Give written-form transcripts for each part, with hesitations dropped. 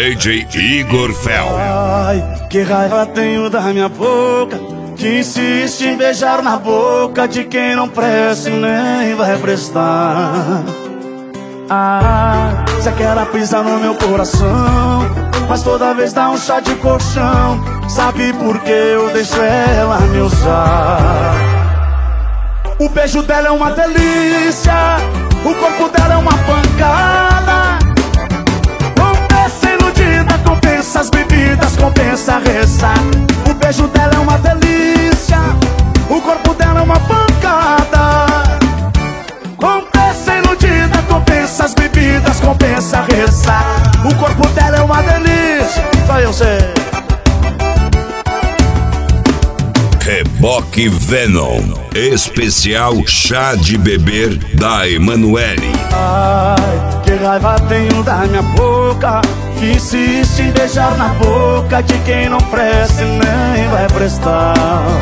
DJ Igor Fel. Ai, que raiva tenho da minha boca, que insiste em beijar na boca de quem não presta e nem vai prestar. Ah, você quer pisar no meu coração, mas toda vez dá um chá de colchão. Sabe por que eu deixo ela me usar? O beijo dela é uma delícia, o corpo dela é uma pancada. Compensa iludida, compensa as bebidas, compensa a ressaca. O beijo dela é uma delícia, o corpo dela é uma pancada. Compensa iludida, compensa as bebidas, compensa a ressaca. O corpo dela é uma delícia, só eu sei. Reboque Venom, especial chá de beber da Emanuele. Ai, que raiva tenho da minha boca, que insiste em beijar na boca de quem não presta e nem vai prestar.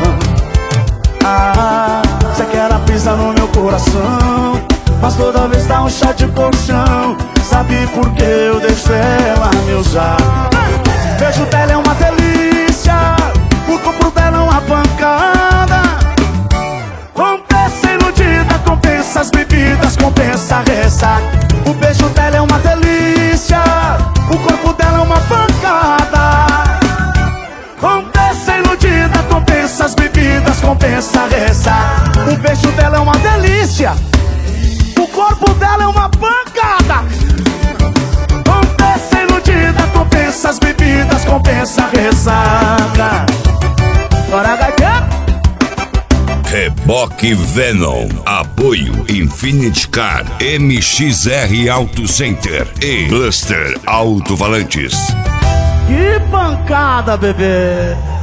Ah, você quer pisar no meu coração, mas toda vez dá um chá de colchão. Sabe por que eu deixo ela me usar? O beijo dela é uma delícia, o corpo dela é uma pancada. Compensa iludida, compensa as bebidas, compensa a ressaca. O beijo dela é uma delícia, o corpo dela é uma pancada. Compensa iludida, compensa as bebidas, compensa a ressaca. O beijo dela é uma delícia, o corpo dela é uma pancada. Compensa iludida, compensa as bebidas, compensa a ressaca. Bora, gaiteiro! Reboque Venom, apoio Infinity Car, MXR Auto Center e Cluster Alto Valantes. Que pancada, bebê!